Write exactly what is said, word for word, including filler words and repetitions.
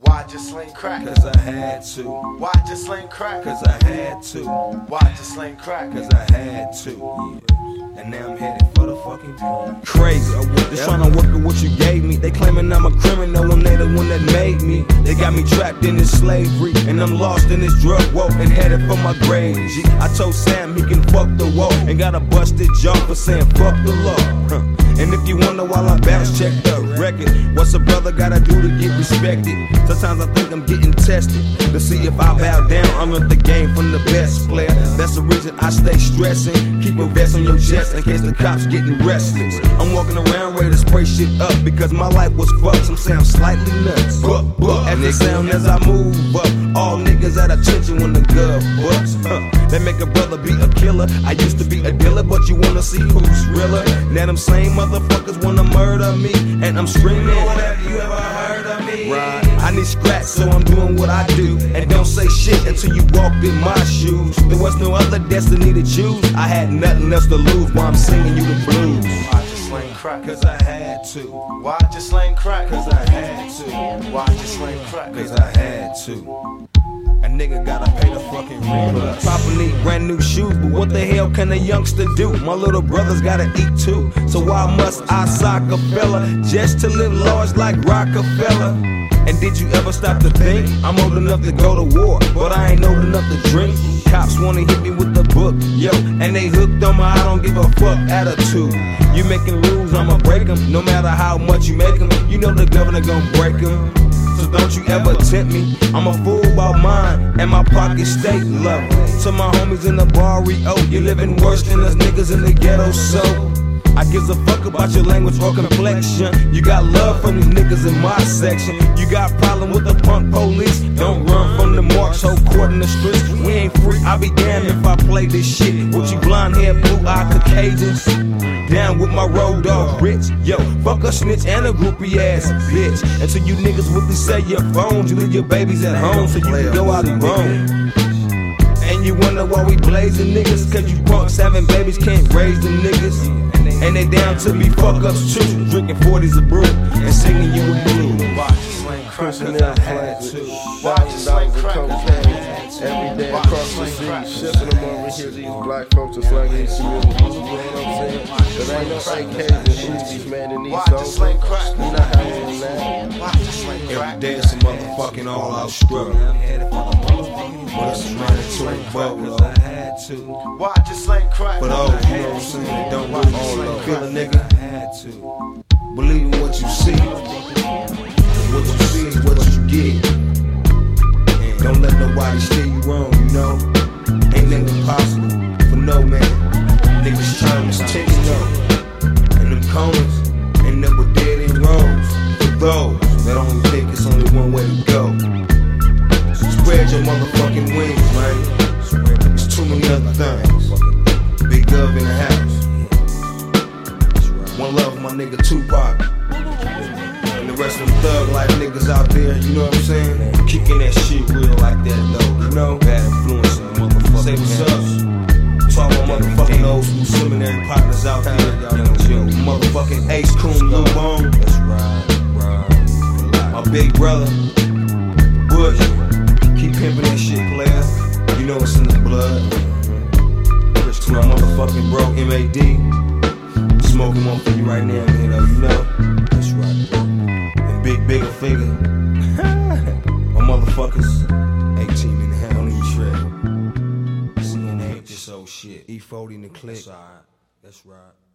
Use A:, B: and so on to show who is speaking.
A: Why just sling crack?
B: Cause I had to.
A: Why just sling crack?
B: Cause I had to.
A: Why just sling crack?
B: Cause I had to. And now I'm headed for the fucking point. Crazy, just trying to work with what you gave me. They claiming I'm a criminal when they the one that made me. They got me trapped in this slavery, and I'm lost in this drug woe and headed for my grave. G, I told Sam he can fuck the woe, and got a busted jaw for saying fuck the law. Huh. And if you wonder while I bounce, check the record. What's a brother gotta do to get respected? Sometimes I think I'm getting tested to see if I bow down. I learned the game from the best player. That's the reason I stay stressing. Keep a vest on your chest in case the cops getting restless. I'm walking around ready to spray shit up because my life was fucked. Some say I'm slightly nuts. But, but as it sound as I move up, all niggas at attention when the gun bucks. Huh. They make a brother be a killer. I used to be a dealer, but you wanna see who's realer. Now them same motherfuckers wanna murder me, and I'm screaming. Have you ever heard of me? Right. I need scratch, so I'm doing what I do. And don't say shit until you walk in my shoes. There was no other destiny to choose. I had nothing else to lose while I'm singing you the blues.
A: Why just sling crack?
B: Cause I had to.
A: Why just sling crack?
B: Cause I had to.
A: Why just sling crack?
B: Cause I had to. A nigga gotta pay the fucking rent. Papa need brand new shoes, but what the hell can a youngster do? My little brothers gotta eat too. So why must I sock a fella just to live large like Rockefeller? And did you ever stop to think? I'm old enough to go to war, but I ain't old enough to drink. Cops wanna hit me with the book, yo, and they hooked on my I don't give a fuck attitude. You making rules, I'ma break them, no matter how much you make them. You know the governor gon' break them. So don't you ever tempt me. I'm a fool about mine, and my pockets stay low. To my homies in the barrio, you living worse than us niggas in the ghetto, so I gives a fuck about your language or complexion. You got love from these niggas in my section. You got problem with the punk police. Don't run from the marks, whole court in the streets. We ain't free, I'll be damned if I play this shit with you blonde hair, blue eye Caucasians. Down with my road dog rich. Yo, fuck a snitch and a groupie ass bitch. Until you niggas really say your phones, you leave your babies at home so you can go out and roam. And you wonder why we blazing niggas, cause you punks having babies can't raise the niggas. And they down to be fuck ups too, drinking forties of brew and singing you a blues.
A: Why just sling crack?
C: Personnel flags with
A: Why just sling
C: thousand dollars of cocaine every day across the sea, shipping them over here. These black folks are slanging these communities. You know what I'm saying? There ain't no A Ks and Uzis, man, in these songs. We not having that.
A: Why just sling crack?
B: Every day it's a motherfucking all out struggle. But it's a mandatory vote, though. I had to.
A: Why just sling crack?
B: But oh, you know what I'm saying? They don't really all feel a nigga. I had to. Believe in what you see. What you see is what you get. And don't let nobody steer you wrong, you know? Ain't nothing possible for no man. Niggas' time is ticking up. And them corners ain't never dead in rows. For those that only think it's only one way to go. Spread your motherfucking wings, man. There's too many other things. Big Gov in the house. One love for my nigga Tupac. And the rest of them thug life niggas out there, you know what I'm saying? Kicking that shit real like that though, you know? Bad influence in the motherfucking. Say what's up. To all my motherfucking old school seminary partners out there. Yo, motherfucking Ace Coon, Lil Bone. My big brother, Bush. Keep pimping that shit, player. You know it's in the blood. To my motherfucking bro, M A D. Smoking one for you right now, man, though, you know. That's right. And big, bigger finger. My motherfuckers. eighteen in the hand, don't even shred. We gonna hate this old shit. E forty in the click. That's right. That's right.